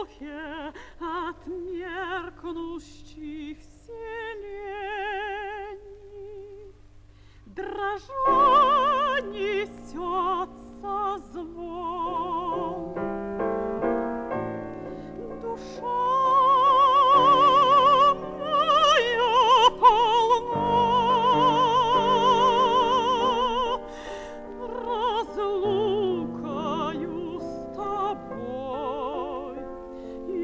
воздухе от меркнущих селений. Дрожа несется звон. Душа моя полна разлукою с тобой и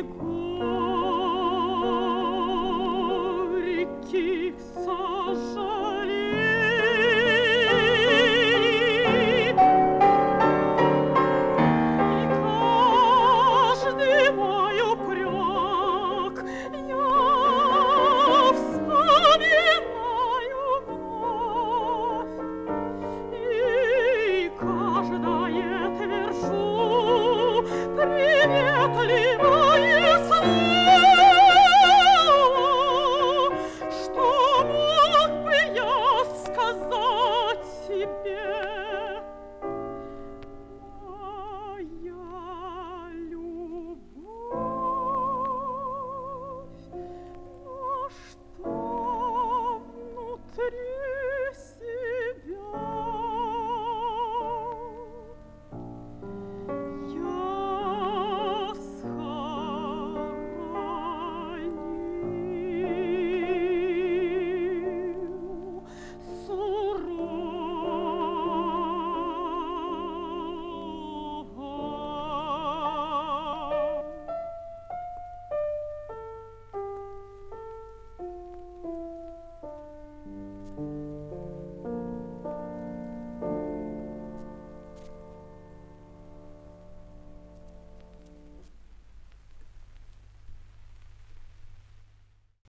горьких сожалений. И каждый мой упрек я вспоминаю вновь, и каждое твержу приветливо.